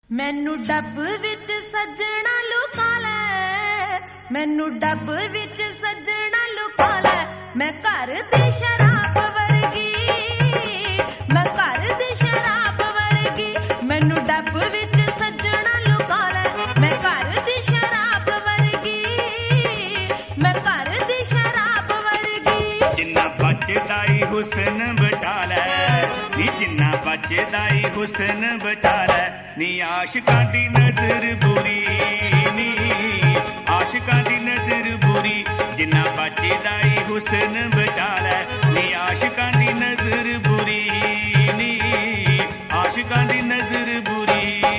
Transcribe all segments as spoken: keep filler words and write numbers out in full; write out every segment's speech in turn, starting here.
मैनू डब विच सजना लुका लै, मैनू डब विच सजना लुका लै, मैं घर दी शराब वर्गी, मैं घर दी शराब वर्गी, मैनू डब विच सजना लुका लै, मैं घर दी शराब वर्गी, मैं घर दी शराब वर्गी। जिन्ना बचदा ई हुस्न बचा लै, नी जिन्ना बचदा ई हुस्न बचा लै, नी आशिकां दी नजर बुरी, नी आशिकां दी नजर बुरी, जिन्ना बचदा ई हुस्न बचा लै, नी आशिकां दी नजर बुरी, नी आशिकां दी नजर बुरी।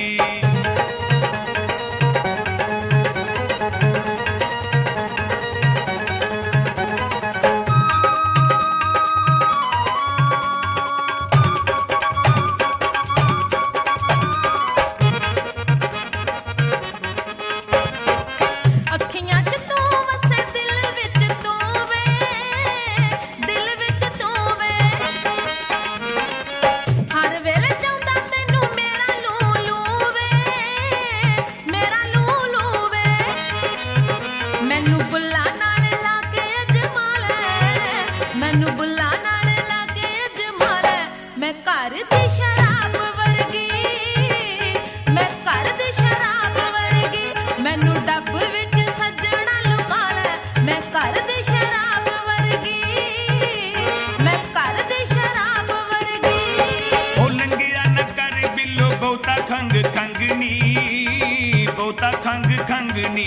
खंग खंगनी बहुता खंग खंगनी,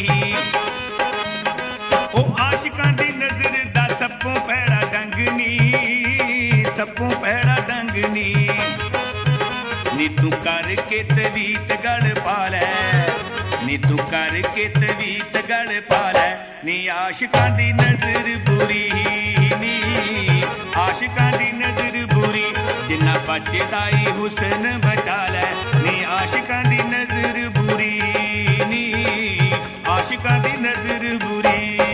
ओ आशिकां दी नजर दा सप्पों पैड़ा डंगनी, सप्पों पैड़ा डंगनी, नी तू करके तवीत गड़ पा लै, नी तू करके तवीत गड़ पा लै, नी आशिकां दी नजर बुरी, नी आशिकां दी नजर बुरी, जिन्ना बचदा ई हुस्न बचा लै, नी आशिकां दी नजर बुरी, नी आशिकां दी नजर बुरी।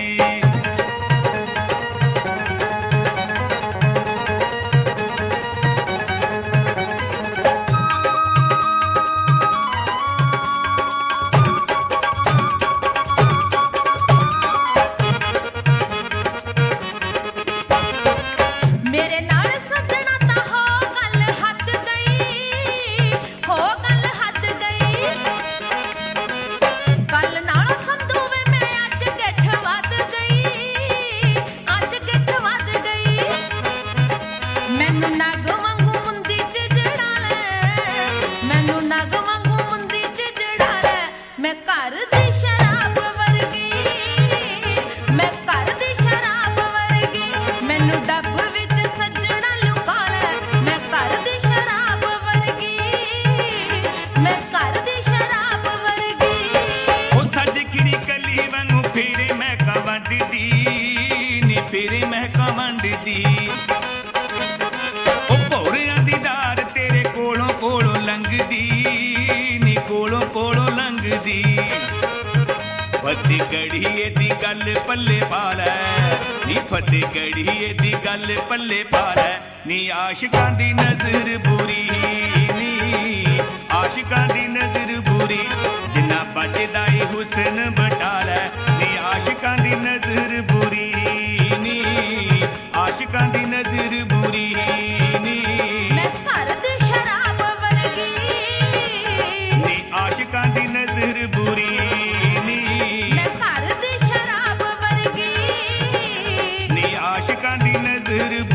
फिर महका मंडदी ओ भौरियां दी दार तेरे कोलों कोलों लंघदी, नी कोलों कोलों लंघदी, फते गढ़िए दी गल पल्ले पा लै, नी फते गढ़िए दी गल पल्ले पा लै, नी आशिकां दी नजर बुरी, नी आशिकां दी नजर बुरी, जिन्ना बचदा ई हुस्न बचा लै, नी आशिकां दी नजर बुरी, नी आशिकां दी नजर बुरी, नी मैं घर दी शराब वर्गी, नी आशिकां दी नजर बुरी, नी मैं घर दी शराब वर्गी, नी आशिकां दी नजर